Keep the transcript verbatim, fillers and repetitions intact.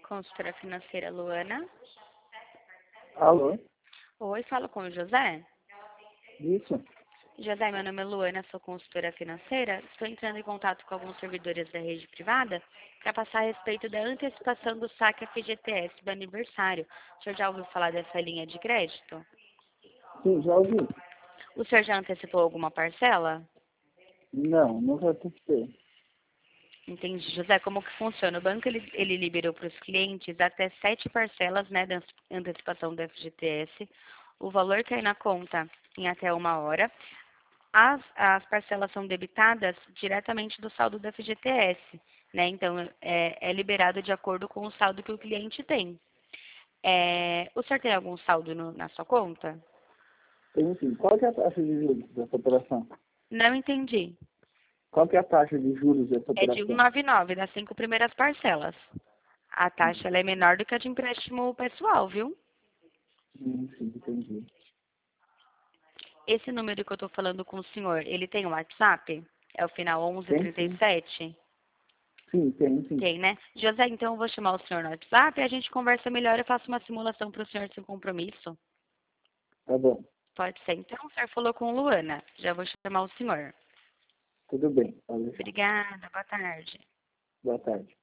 Consultora financeira Luana. Alô? Oi, falo com o José. Isso? José, meu nome é Luana, sou consultora financeira. Estou entrando em contato com alguns servidores da rede privada para passar a respeito da antecipação do saque F G T S do aniversário. O senhor já ouviu falar dessa linha de crédito? Sim, já ouvi. O senhor já antecipou alguma parcela? Não, nunca testei. Entendi. José, como que funciona? O banco ele, ele liberou para os clientes até sete parcelas, né, da antecipação do F G T S. O valor cai na conta em até uma hora. As, as parcelas são debitadas diretamente do saldo do F G T S, né? Então, é, é liberado de acordo com o saldo que o cliente tem. É, o senhor tem algum saldo no, na sua conta? Tem sim. Qual que é a taxa de juros dessa operação? Não entendi. Qual que é a taxa de juros dessa É de operação? cento e noventa e nove das cinco primeiras parcelas. A taxa ela é menor do que a de empréstimo pessoal, viu? Hum, sim, entendi. Esse número que eu estou falando com o senhor, ele tem o WhatsApp? É o final Tem sim. onze trinta e sete? Sim, tem sim. Tem, né? José, então eu vou chamar o senhor no WhatsApp e a gente conversa melhor. Eu faço uma simulação para o senhor sem compromisso. Tá bom. Pode ser. Então, o senhor falou com Luana. Já vou chamar o senhor. Tudo bem. Pode deixar. Obrigada. Boa tarde. Boa tarde.